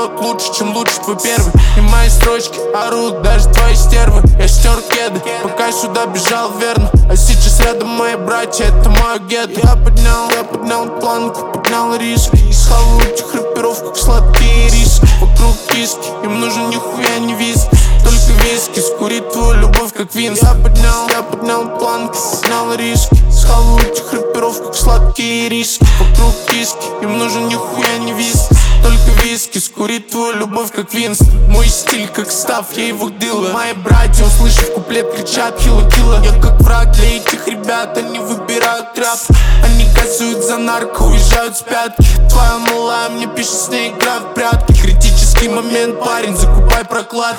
поет лучше, чем лучше твой первый. И мои строчки орут даже твои стервы. Я стер кеды, пока сюда бежал верно. А сейчас рядом мои братья, это мое гетто. Я поднял планку, поднял риск. Из этих рэперов, как сладкие риски. Вокруг киски, им нужен нихуя не виски. Только виски, скурить твою любовь, как винс. Я поднял планку, поднял риски. Из этих рэперов, как сладкие риски. Вокруг киски, им нужен нихуя не виски. Только виски, скурить твою любовь, как винс. Мой стиль, как став, я его дыла. Мои братья, услышав куплет, кричат хила-кила. Я как враг для этих ребят, они выбирают трап. Они кассуют за нарко, уезжают с пятки. Твоя малая мне пишет, с ней игра в прятки. Критический момент, парень, закупай прокладки.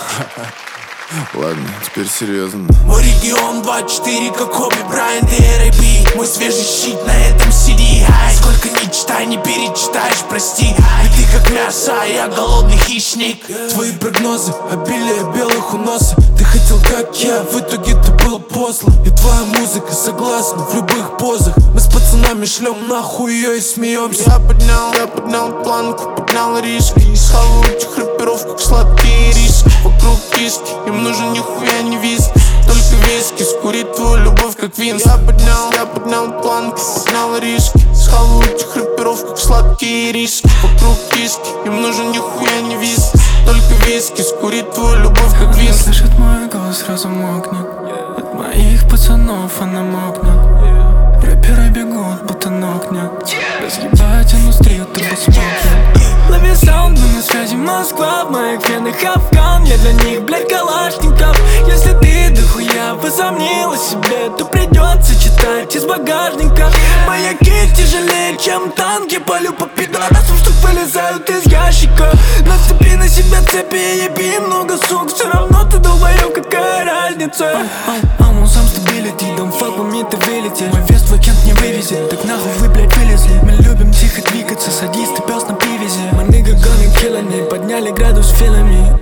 Ладно, теперь серьезно. Мой регион 24, как Коби Брайант и R.I.P. Мой свежий щит на этом CD. Сколько не читай, не перечитаешь, прости. И ты как мясо, а я голодный хищник. Твои прогнозы, обилие белых у носа. Ты хотел как я, в итоге ты был послан. И твоя музыка согласна в любых позах. Мы с пацанами шлем нахуй ее и смеемся. Я поднял планку, поднял риски. Из этих рэперов, как сладкие риски. Вокруг киски, им нужен нихуя не виски. Только виски, скурить твою любовь, как винс. Я поднял планку, поднял риски. Из этих рэперов, как сладкие риски. Вокруг киски, им нужен нихуя не виски. Только виски, скурить твою любовь, как винс. Слышит мой голос, сразу мокнет. От моих пацанов она мокнет. Рэперы бегут, будто ног нет. Разъебать индустрию, ты посмотрит. Лови саунд, мы на связи, Москва. В моих венах Афган, я для них, блядь, калашников. Если ты дохуя возомнила себе, то придется читать из багажника. Моя кисть тяжелее, чем танки. Полю по пидорасам, что вылезают из ящика. Нацепи на себя цепи и еби много сук. Все равно ты долбоёб, какая разница? I'm on some stability, don't fuck with me, ты вылетел. Мой вес твой кент не вывезет, так нахуй вы, блядь, вылезли. Мы любим тихо двигаться, садисты, пес на привязи. Мы nigga gonna kill it, подняли градус филами.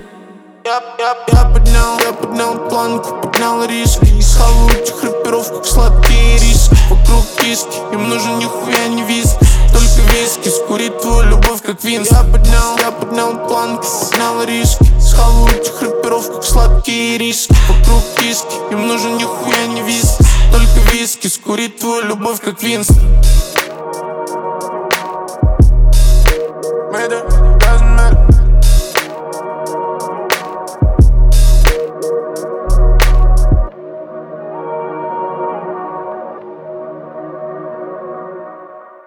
Я поднял планку, поднял риски. Из этих рэперов, как сладкие риски. Вокруг киски, им нужен нихуя не виски. Только виски, скурить твою любовь, как винс. Я поднял планку, поднял риски. Из этих рэперов, как сладкие риски. Вокруг киски, им нужен нихуя не виски. Только виски, скурить твою любовь, как винс.